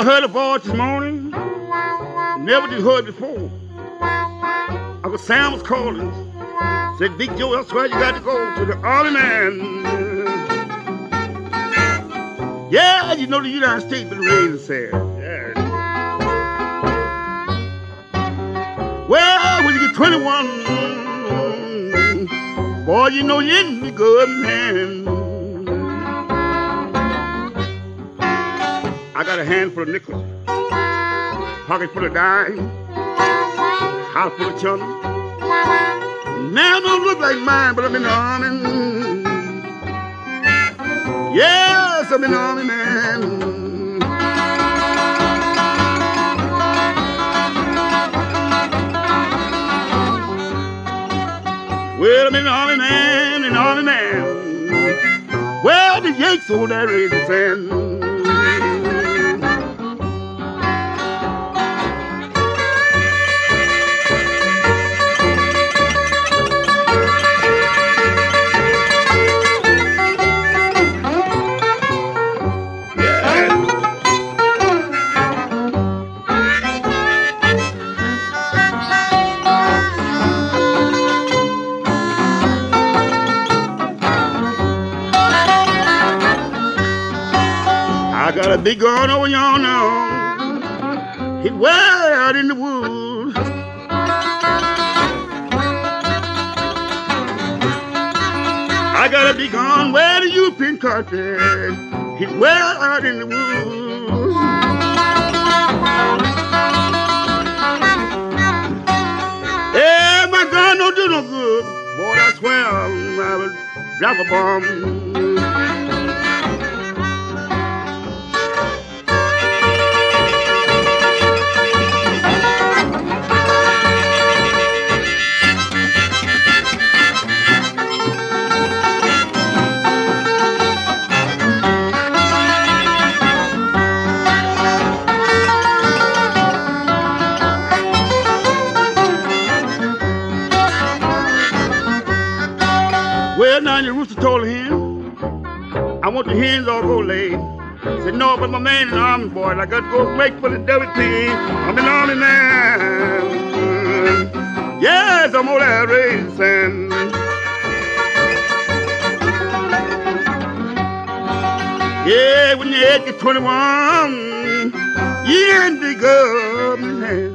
heard a voice this morning, never did heard before. Uncle Sam was calling, said, Big Joe, that's where you got to go to the Army, man. Yeah, you know the United States been raised sad. Yeah. Well, when you get 21, boy, you know you ain't be good, man. I got a handful of nickels, pocket full of dime, house full of chum. Now don't look like mine, but I'm in the army. Yes, I'm in the army, man. Well, I'm in the army, man, in the army, man. Well, the Yanks over there raise the sand. I got a big gun over yonder, hid way out in the woods. I got a big gun where the European country, hid way out in the woods. Yeah, my gun don't do no good, boy, I swear I will drop a bomb. Well, now the rooster told him, I want the hens all go lay. He said, no, but my man in the army, boy, I got to go make for the devil thing. I'm an army man. Yes, I'm all that racing. Yeah, when you get 21, you ain't the government hand.